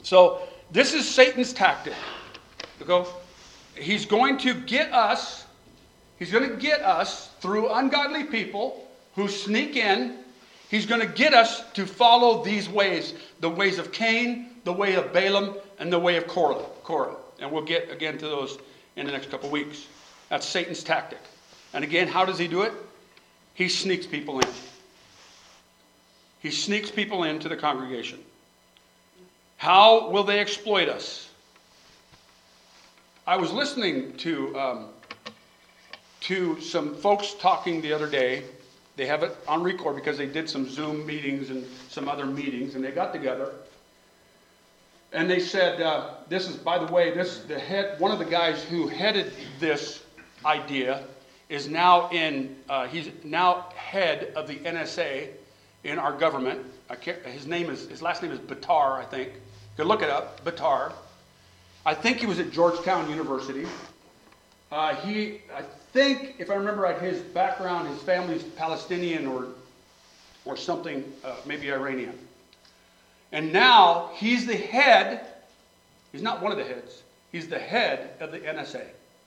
So this is Satan's tactic. He's going to get us through ungodly people who sneak in. He's going to get us to follow these ways, the ways of Cain, the way of Balaam, and the way of Korah. And we'll get again to those in the next couple weeks. That's Satan's tactic. And again, how does he do it? He sneaks people in. He sneaks people into the congregation. How will they exploit us? I was listening to some folks talking the other day. They have it on record because they did some Zoom meetings and some other meetings, and they got together. And they said, this is, by the way, one of the guys who headed this idea is now he's now head of the NSA in our government. His last name is Bitar, I think. You can look it up, Bitar. I think he was at Georgetown University. I think, if I remember right, his background, his family's Palestinian or something, maybe Iranian. And now he's the head. He's not one of the heads. He's the head of the NSA.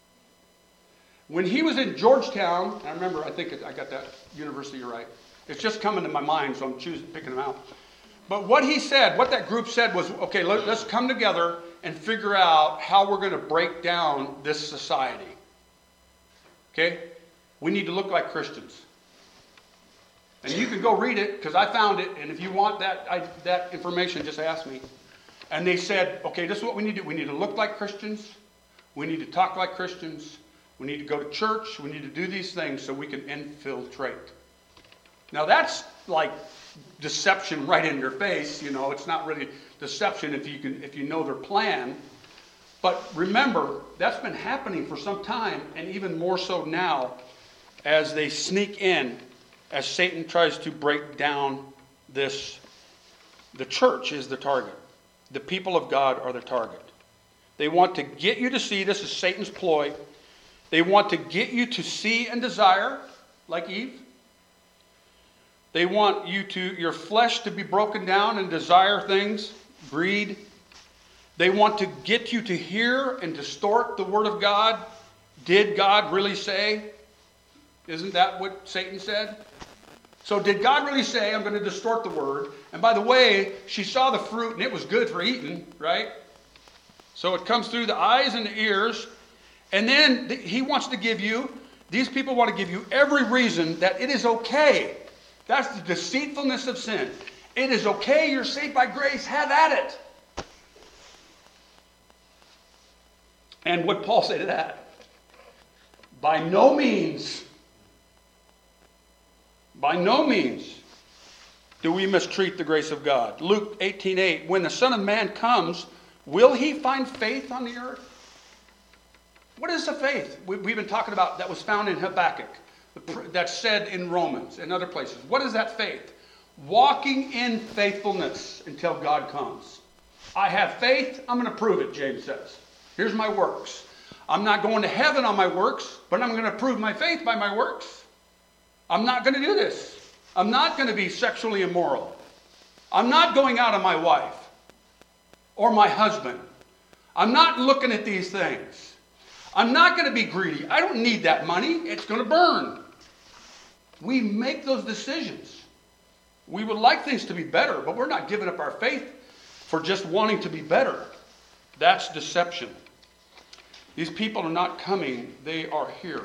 When he was in Georgetown, I remember, I think I got that university right. It's just coming to my mind, so I'm picking them out. But what he said, what that group said was, okay, let's come together and figure out how we're going to break down this society. Okay? We need to look like Christians. And you can go read it, because I found it, and if you want that information, just ask me. And they said, okay, this is what we need to do. We need to look like Christians. We need to talk like Christians. We need to go to church. We need to do these things so we can infiltrate. Now that's like deception right in your face. You know, it's not really deception if you know their plan. But remember, that's been happening for some time, and even more so now as they sneak in, as Satan tries to break down this. The church is the target. The people of God are the target. They want to get you to see, this is Satan's ploy. They want to get you to see and desire, like Eve. They want your flesh to be broken down and desire things, greed. They want to get you to hear and distort the word of God. Did God really say? Isn't that what Satan said? So did God really say, I'm going to distort the word? And by the way, she saw the fruit and it was good for eating, right? So it comes through the eyes and the ears. And then he wants to give you, these people want to give you every reason that it is okay. That's the deceitfulness of sin. It is okay, you're saved by grace, have at it. And what Paul say to that? By no means do we mistreat the grace of God. Luke 18:8, when the Son of Man comes, will he find faith on the earth? What is the faith we've been talking about that was found in Habakkuk, that's said in Romans and other places? What is that faith? Walking in faithfulness until God comes. I have faith, I'm going to prove it, James says. Here's my works. I'm not going to heaven on my works, but I'm going to prove my faith by my works. I'm not going to do this. I'm not going to be sexually immoral. I'm not going out on my wife or my husband. I'm not looking at these things. I'm not going to be greedy. I don't need that money. It's going to burn. We make those decisions. We would like things to be better, but we're not giving up our faith for just wanting to be better. That's deception. These people are not coming. They are here.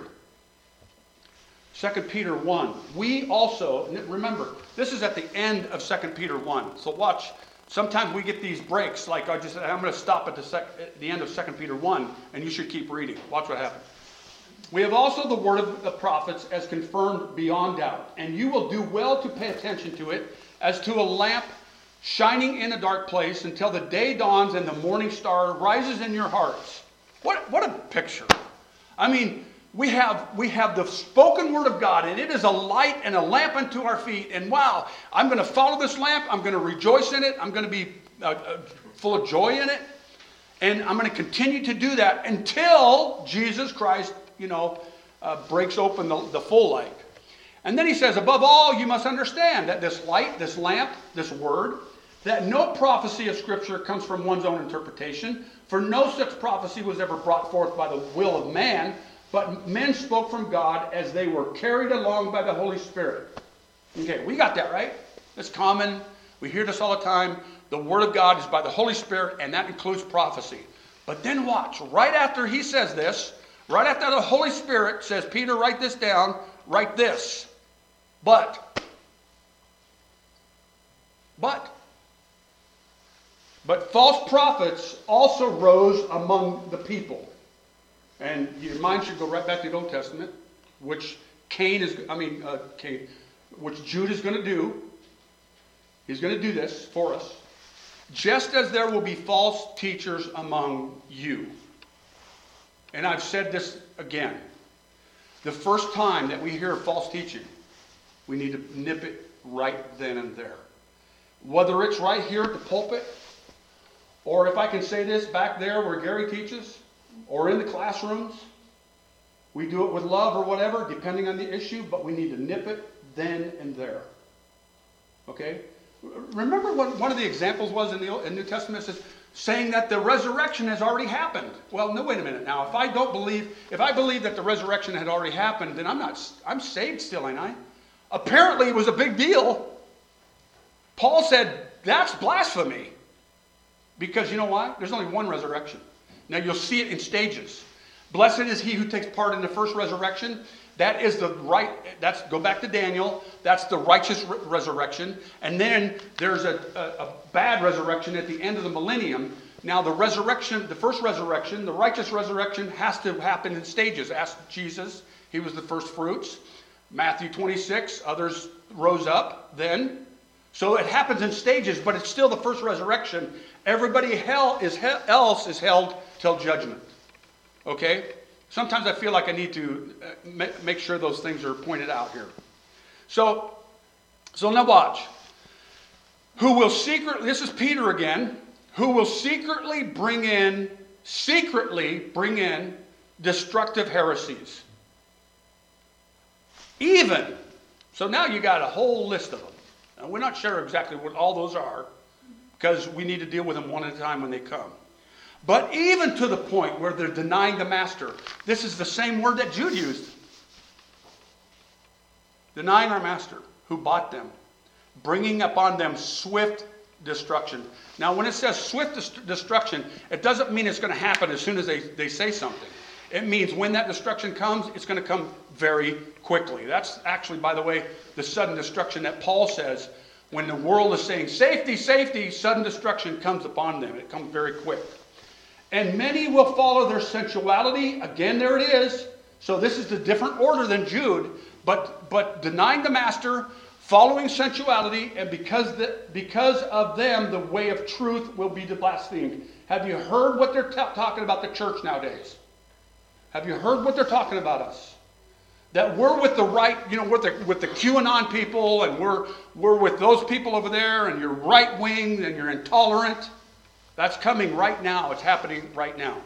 2 Peter 1. We also, remember, this is at the end of 2 Peter 1. So watch. Sometimes we get these breaks, like I'm going to stop at the end of 2 Peter 1, and you should keep reading. Watch what happens. We have also the word of the prophets as confirmed beyond doubt, and you will do well to pay attention to it as to a lamp shining in a dark place until the day dawns and the morning star rises in your hearts. What a picture. I mean, we have the spoken word of God, and it is a light and a lamp unto our feet. And wow, I'm going to follow this lamp. I'm going to rejoice in it. I'm going to be full of joy in it. And I'm going to continue to do that until Jesus Christ, breaks open the full light. And then he says, above all, you must understand that this light, this lamp, this word, that no prophecy of Scripture comes from one's own interpretation, for no such prophecy was ever brought forth by the will of man, but men spoke from God as they were carried along by the Holy Spirit. Okay, we got that, right? It's common. We hear this all the time. The Word of God is by the Holy Spirit, and that includes prophecy. But then watch. Right after he says this, right after the Holy Spirit says, Peter, write this down, write this. But false prophets also rose among the people. And your mind should go right back to the Old Testament, which which Jude is going to do. He's going to do this for us. Just as there will be false teachers among you. And I've said this again. The first time that we hear false teaching, we need to nip it right then and there. Whether it's right here at the pulpit, or if I can say this, back there where Gary teaches, or in the classrooms. We do it with love or whatever, depending on the issue, but we need to nip it then and there. Okay? Remember what one of the examples was in the New Testament? It says, saying that the resurrection has already happened. Well, no, wait a minute now. If I believe that the resurrection had already happened, then I'm saved still, ain't I? Apparently it was a big deal. Paul said, that's blasphemy. Because you know why? There's only one resurrection. Now you'll see it in stages. Blessed is he who takes part in the first resurrection. That is go back to Daniel. That's the righteous resurrection. And then there's a bad resurrection at the end of the millennium. Now the first resurrection, the righteous resurrection has to happen in stages. Ask Jesus. He was the first fruits. Matthew 26, others rose up then. So it happens in stages, but it's still the first resurrection. Everybody else is held till judgment. Okay? Sometimes I feel like I need to make sure those things are pointed out here. So now watch. This is Peter again, who will secretly bring in destructive heresies. Even. So now you got a whole list of them. Now we're not sure exactly what all those are, because we need to deal with them one at a time when they come. But even to the point where they're denying the master. This is the same word that Jude used. Denying our master who bought them. Bringing upon them swift destruction. Now when it says swift destruction, it doesn't mean it's going to happen as soon as they say something. It means when that destruction comes, it's going to come very quickly. That's actually, by the way, the sudden destruction that Paul says. When the world is saying, safety, safety, sudden destruction comes upon them. It comes very quick. And many will follow their sensuality. Again, there it is. So this is the different order than Jude. But denying the master, following sensuality, and because of them, the way of truth will be blasphemed. Have you heard what they're talking about the church nowadays? Have you heard what they're talking about us? That we're with the right, with the QAnon people, and we're with those people over there, and you're right-wing, and you're intolerant. That's coming right now. It's happening right now.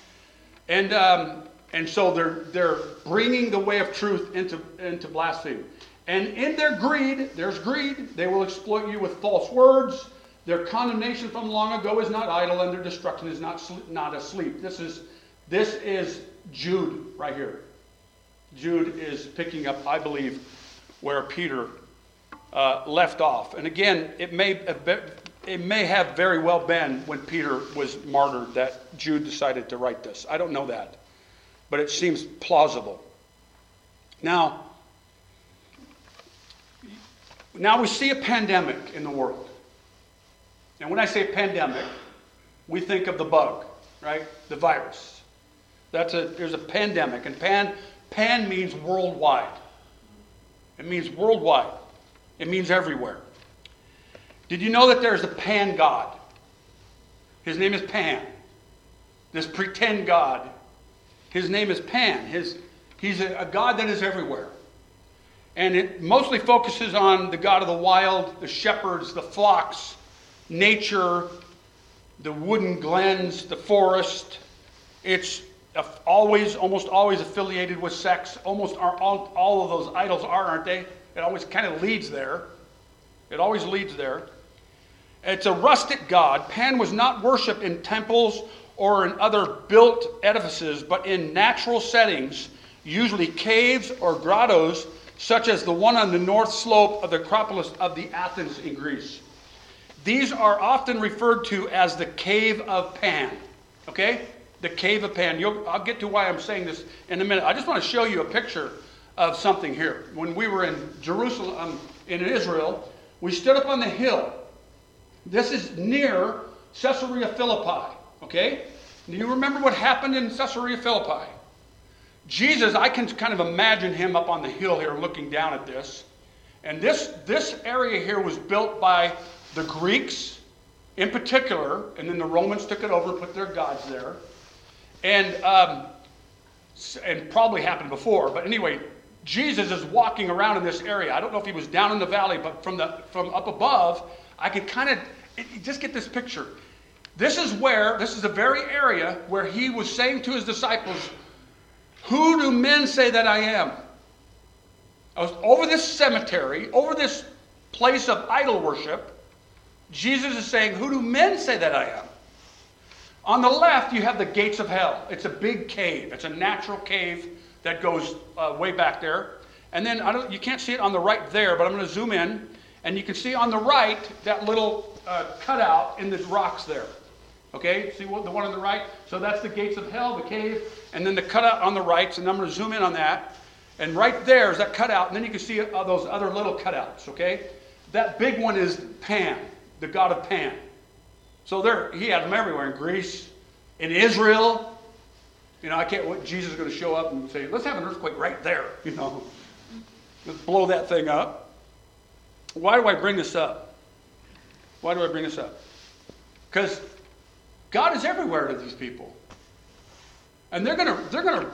And so they're bringing the way of truth into blasphemy. And in their greed, there's greed. They will exploit you with false words. Their condemnation from long ago is not idle, and their destruction is not asleep. This is Jude right here. Jude is picking up, I believe, where Peter left off. And again, it may have very well been when Peter was martyred that Jude decided to write this. I don't know that, but it seems plausible. Now we see a pandemic in the world. And when I say pandemic, we think of the bug, right? The virus. There's a pandemic, and pan means worldwide. It means worldwide. It means everywhere. Did you know that there's a pan god? His name is Pan. This pretend god. His name is Pan. He's a god that is everywhere. And it mostly focuses on the god of the wild, the shepherds, the flocks, nature, the wooded glens, the forest. It's almost always affiliated with sex. Almost all of those idols aren't they? It always kind of leads there. It always leads there. It's a rustic god. Pan was not worshipped in temples or in other built edifices, but in natural settings, usually caves or grottos, such as the one on the north slope of the Acropolis of the Athens in Greece. These are often referred to as the Cave of Pan. Okay? The Cave of Pan. I'll get to why I'm saying this in a minute. I just want to show you a picture of something here. When we were in Jerusalem, in Israel, we stood up on the hill. This is near Caesarea Philippi. Okay? Do you remember what happened in Caesarea Philippi? Jesus, I can kind of imagine him up on the hill here looking down at this. And this area here was built by the Greeks in particular, and then the Romans took it over and put their gods there. And probably happened before, but anyway, Jesus is walking around in this area. I don't know if he was down in the valley, but from up above, I could kind of just get this picture. This is the very area where he was saying to his disciples, "Who do men say that I am?" I was over this cemetery, over this place of idol worship. Jesus is saying, "Who do men say that I am?" On the left, you have the gates of hell. It's a big cave. It's a natural cave that goes way back there. And then, you can't see it on the right there, but I'm going to zoom in. And you can see on the right that little cutout in the rocks there. Okay, see the one on the right? So that's the gates of hell, the cave, and then the cutout on the right. And I'm going to zoom in on that. And right there is that cutout. And then you can see those other little cutouts, okay? That big one is Pan, the god of Pan. So he had them everywhere, in Greece, in Israel. I can't wait. Jesus is going to show up and say, "Let's have an earthquake right there." Let's blow that thing up. Why do I bring this up? Why do I bring this up? Because God is everywhere to these people. And they're gonna,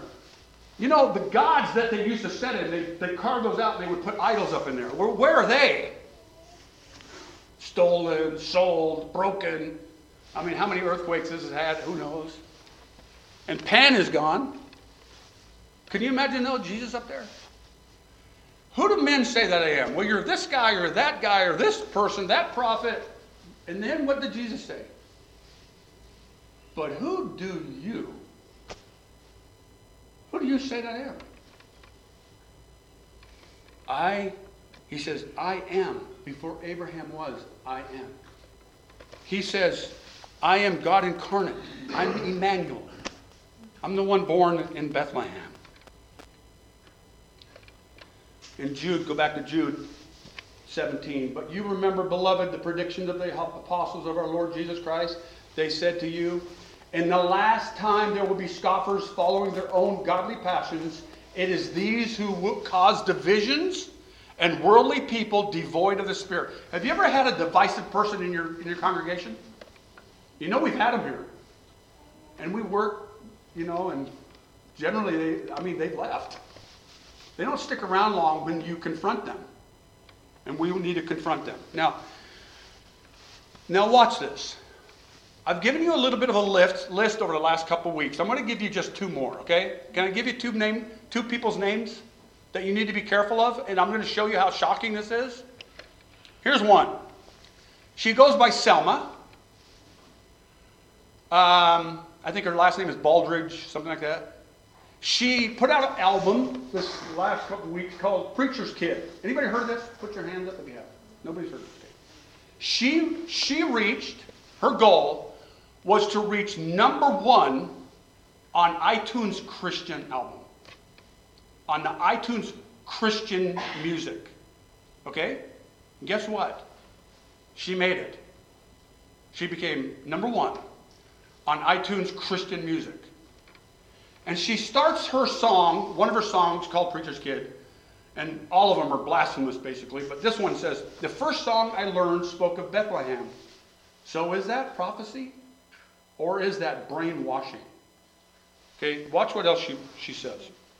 the gods that they used to set in, they carved those out and they would put idols up in there. Where are they? Stolen, sold, broken. I mean, how many earthquakes this has had? Who knows? And Pan is gone. Can you imagine, Jesus up there? Who do men say that I am? Well, you're this guy or this person, that prophet. And then what did Jesus say? But who do you say that I am? He says, I am. Before Abraham was, I am. He says, I am God incarnate. I'm Emmanuel. I'm the one born in Bethlehem. In Jude, go back to Jude 17. But you remember, beloved, the predictions of the apostles of our Lord Jesus Christ. They said to you, in the last time there will be scoffers following their own godly passions. It is these who will cause divisions and worldly people devoid of the Spirit. Have you ever had a divisive person in your congregation? We've had them here. And we work, and generally they've left. They don't stick around long when you confront them. And we need to confront them. Now watch this. I've given you a little bit of a list over the last couple of weeks. I'm going to give you just two more, okay? Can I give you two people's names that you need to be careful of? And I'm going to show you how shocking this is. Here's one. She goes by Selma. I think her last name is Baldridge, something like that. She put out an album this last couple of weeks called Preacher's Kid. Anybody heard of this? Put your hands up if you have. Nobody's heard of this. She reached, her goal was to reach number 1 on iTunes Christian album. On the iTunes Christian music. Okay? And guess what? She made it. She became number 1 on iTunes Christian music. And she starts her song, one of her songs called Preacher's Kid, and all of them are blasphemous basically, but this one says, the first song I learned spoke of Bethlehem. So is that prophecy? Or is that brainwashing? Okay, watch what else she says.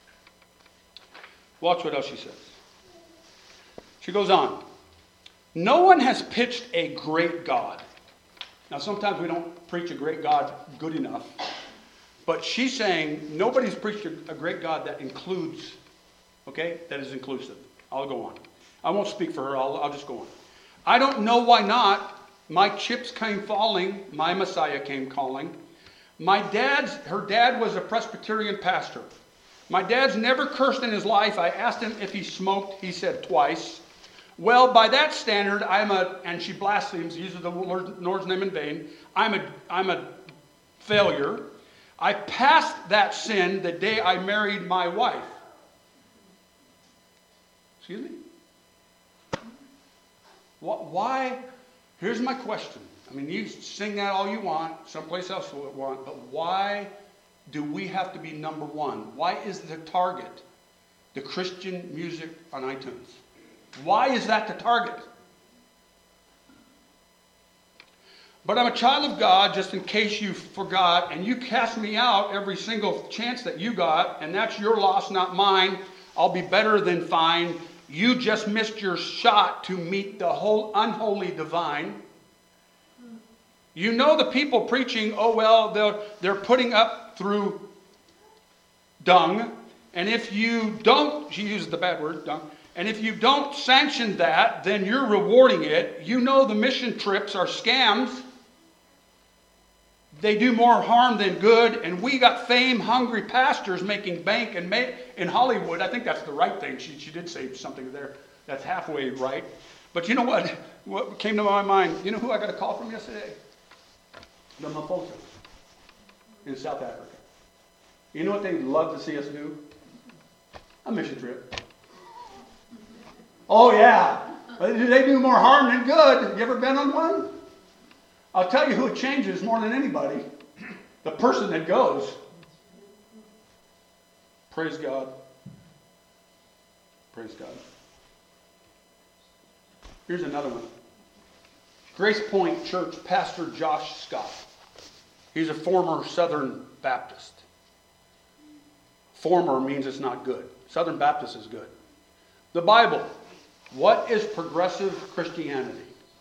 Watch what else she says. She goes on. No one has pitched a great God. Now sometimes we don't preach a great God good enough. But she's saying nobody's preached a great God that includes, okay, that is inclusive. I'll go on. I won't speak for her. I'll just go on. I don't know why not. My chips came falling. My Messiah came calling. Her dad was a Presbyterian pastor. My dad's never cursed in his life. I asked him if he smoked. He said twice. Well, by that standard, and she blasphemes, uses the Lord's name in vain. I'm a failure. I passed that sin the day I married my wife. Excuse me? Why? Here's my question. I mean, you sing that all you want, someplace else you want, but why do we have to be number one? Why is the target the Christian music on iTunes? Why is that the target? But I'm a child of God, just in case you forgot, and you cast me out every single chance that you got, and that's your loss, not mine. I'll be better than fine. You just missed your shot to meet the whole unholy divine. You know the people preaching, oh well, they're putting up through dung, and if you don't, she uses the bad word, dung, and if you don't sanction that, then you're rewarding it. You know the mission trips are scams. They do more harm than good, and we got fame-hungry pastors making bank in Hollywood. I think that's the right thing. She did say something there that's halfway right. But you know what came to my mind? You know who I got a call from yesterday? The Maposa in South Africa. You know what they'd love to see us do? A mission trip. Oh yeah, they do more harm than good. You ever been on one? I'll tell you who it changes more than anybody. The person that goes. Praise God. Praise God. Here's another one. Grace Point Church, Pastor Josh Scott. He's a former Southern Baptist. Former means it's not good. Southern Baptist is good. The Bible. What is progressive Christianity?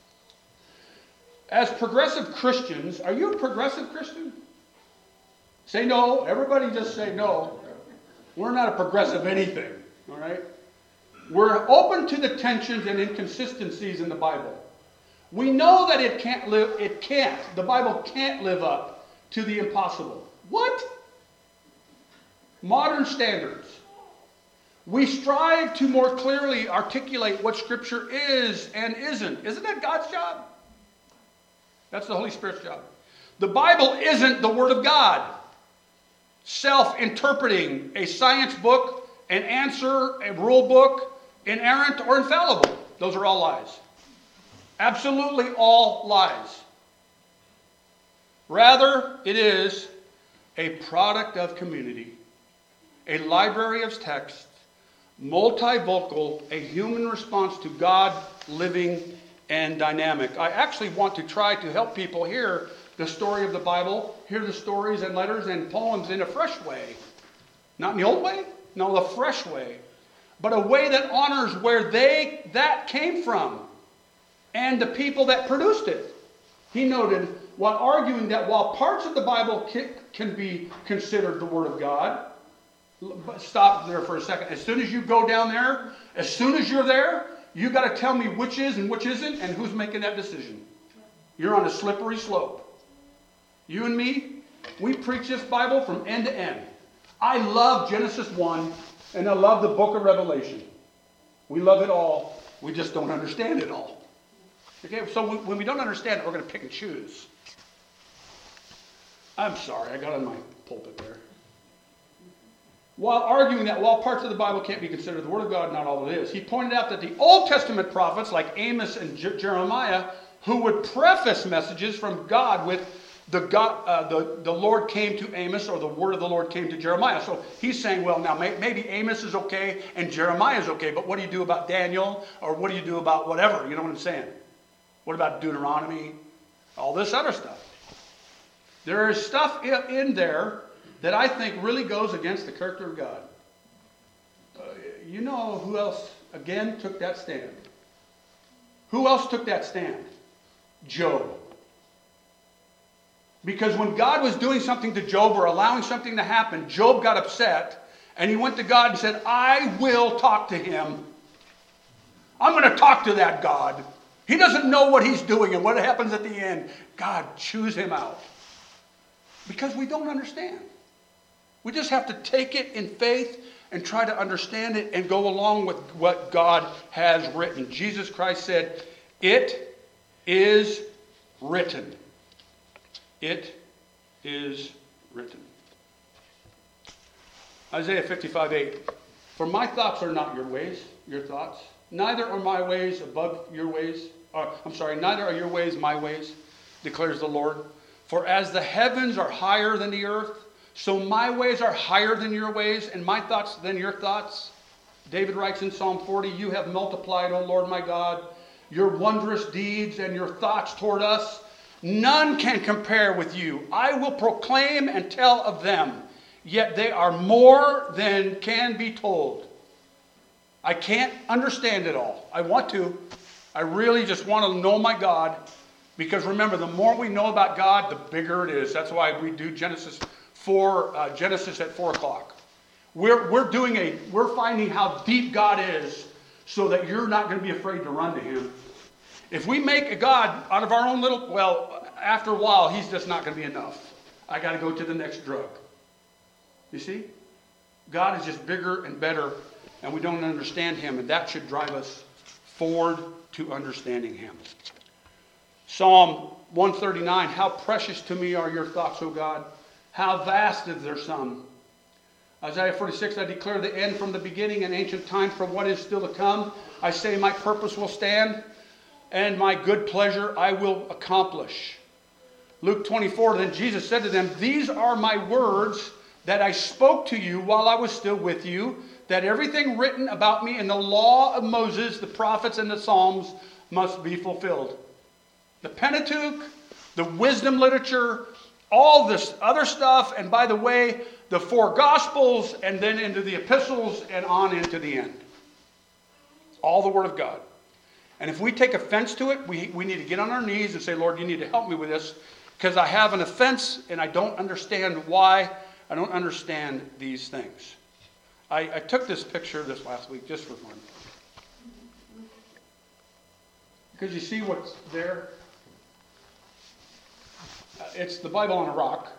As progressive Christians, are you a progressive Christian? Say no. Everybody just say no. We're not a progressive anything. All right? We're open to the tensions and inconsistencies in the Bible. We know that the Bible can't live up to the impossible. What? Modern standards. We strive to more clearly articulate what Scripture is and isn't. Isn't that God's job? That's the Holy Spirit's job. The Bible isn't the Word of God. Self-interpreting, a science book, an answer, a rule book, inerrant or infallible. Those are all lies. Absolutely all lies. Rather, it is a product of community, a library of text, multivocal, a human response to God living and dynamic. I actually want to try to help people hear the story of the Bible, hear the stories and letters and poems in a fresh way. Not in the old way, no, the fresh way. But a way that honors where that came from and the people that produced it. He noted, while arguing that while parts of the Bible can be considered the Word of God, but stop there for a second. As soon as you go down there, as soon as you're there, you got to tell me which is and which isn't and who's making that decision. You're on a slippery slope. You and me, we preach this Bible from end to end. I love Genesis 1 and I love the book of Revelation. We love it all. We just don't understand it all. Okay, so when we don't understand it, we're going to pick and choose. I'm sorry, I got on my pulpit there. While arguing that while parts of the Bible can't be considered the Word of God, not all it is, he pointed out that the Old Testament prophets like Amos and Jeremiah, who would preface messages from God with the Lord came to Amos, or the word of the Lord came to Jeremiah. So he's saying, well, now maybe Amos is okay and Jeremiah is okay, but what do you do about Daniel? Or what do you do about whatever? You know what I'm saying? What about Deuteronomy? All this other stuff. There is stuff in there that I think really goes against the character of God. You know who else, again, took that stand? Who else took that stand? Job. Because when God was doing something to Job or allowing something to happen, Job got upset and he went to God and said, I will talk to him. I'm going to talk to that God. He doesn't know what he's doing and what happens at the end. God, choose him out. Because we don't understand. We just have to take it in faith and try to understand it and go along with what God has written. Jesus Christ said, "It is written." It is written. Isaiah 55:8. For my thoughts are not your ways, your thoughts. Neither are my ways above your ways. Neither are your ways my ways, declares the Lord. For as the heavens are higher than the earth, so my ways are higher than your ways, and my thoughts than your thoughts. David writes in Psalm 40, you have multiplied, O Lord my God, your wondrous deeds and your thoughts toward us. None can compare with you. I will proclaim and tell of them, yet they are more than can be told. I can't understand it all. I want to. I really just want to know my God. Because remember, the more we know about God, the bigger it is. That's why we do Genesis at 4 o'clock. We're finding how deep God is so that you're not going to be afraid to run to him. If we make a God out of our own after a while, he's just not going to be enough. I got to go to the next drug. You see? God is just bigger and better, and we don't understand him, and that should drive us forward to understanding him. Psalm 139, how precious to me are your thoughts, O God. How vast is their sum. Isaiah 46, I declare the end from the beginning and ancient time from what is still to come. I say my purpose will stand, and my good pleasure I will accomplish. Luke 24, then Jesus said to them, these are my words that I spoke to you while I was still with you, that everything written about me in the law of Moses, the prophets, and the Psalms must be fulfilled. The Pentateuch, the wisdom literature, all this other stuff, and by the way, the 4 Gospels, and then into the epistles, and on into the end. All the Word of God. And if we take offense to it, we need to get on our knees and say, Lord, you need to help me with this, because I have an offense, and I don't understand why. I don't understand these things. I took this picture this last week just for fun. Because you see what's there? It's the Bible on a rock.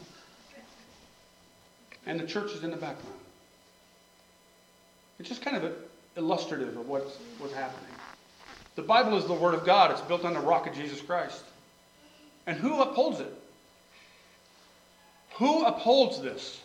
And the church is in the background. It's just kind of illustrative of what's happening. The Bible is the Word of God. It's built on the rock of Jesus Christ. And who upholds it? Who upholds this?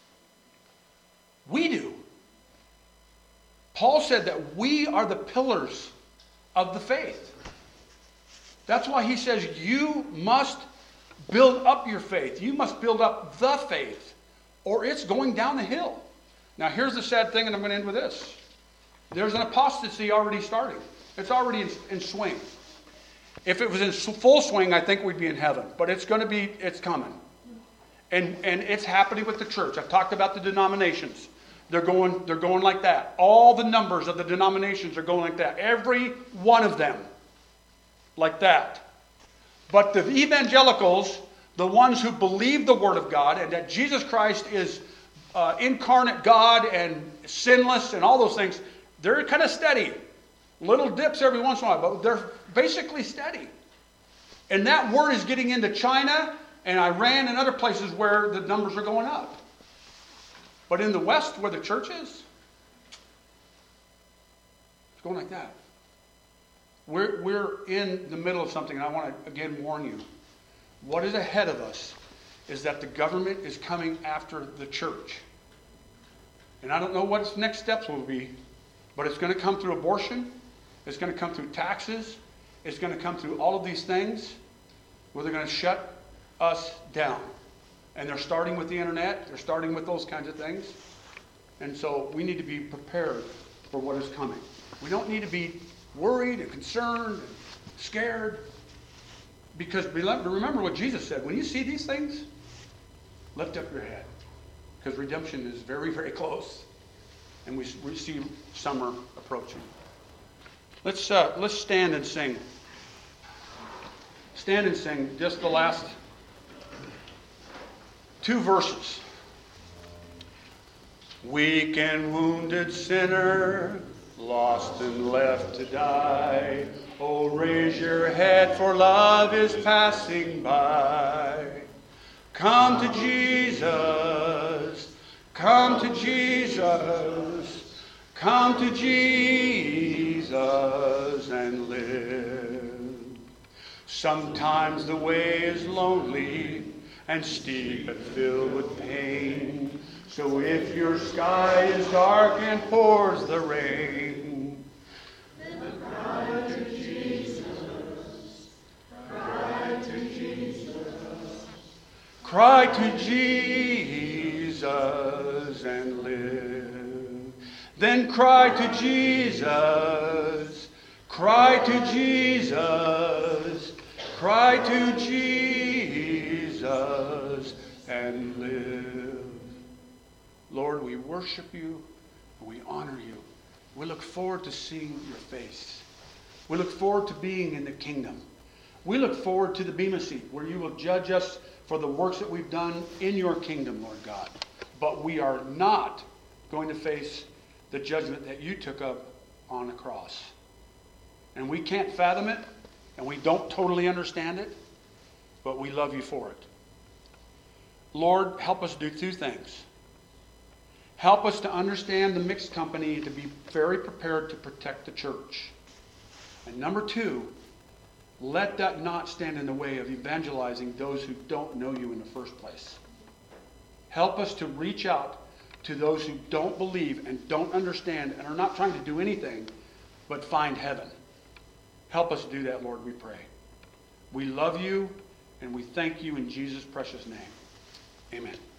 We do. Paul said that we are the pillars of the faith. That's why he says you must build up your faith. You must build up the faith, or it's going down the hill. Now here's the sad thing, and I'm going to end with this. There's an apostasy already starting. It's already in swing. If it was in full swing, I think we'd be in heaven. But it's coming. And it's happening with the church. I've talked about the denominations. They're going like that. All the numbers of the denominations are going like that. Every one of them. Like that. But the evangelicals, the ones who believe the Word of God and that Jesus Christ is incarnate God and sinless and all those things, they're kind of steady. Little dips every once in a while, but they're basically steady. And that word is getting into China and Iran and other places where the numbers are going up. But in the West, where the church is, it's going like that. We're in the middle of something, and I want to again warn you. What is ahead of us is that the government is coming after the church. And I don't know what its next steps will be, but it's going to come through abortion. It's going to come through taxes. It's going to come through all of these things where they're going to shut us down. And they're starting with the internet. They're starting with those kinds of things. And so we need to be prepared for what is coming. We don't need to be worried and concerned and scared. Because remember what Jesus said. When you see these things, lift up your head. Because redemption is very, very close. And we see summer approaching. Let's stand and sing. Stand and sing just the last 2 verses. Weak and wounded sinner, lost and left to die. Oh, raise your head, for love is passing by. Come to Jesus, come to Jesus, come to Jesus and live. Sometimes the way is lonely and steep and filled with pain. So if your sky is dark and pours the rain, then cry to Jesus, cry to Jesus, cry to Jesus and live. Then cry to Jesus, cry to Jesus, cry to Jesus and live. Lord, we worship you and we honor you. We look forward to seeing your face. We look forward to being in the kingdom. We look forward to the Bema seat where you will judge us for the works that we've done in your kingdom, Lord God. But we are not going to face the judgment that you took up on the cross. And we can't fathom it, and we don't totally understand it, but we love you for it. Lord, help us do two things. Help us to understand the mixed company, to be very prepared to protect the church. And number two, let that not stand in the way of evangelizing those who don't know you in the first place. Help us to reach out to those who don't believe and don't understand and are not trying to do anything but find heaven. Help us do that, Lord, we pray. We love you and we thank you in Jesus' precious name. Amen.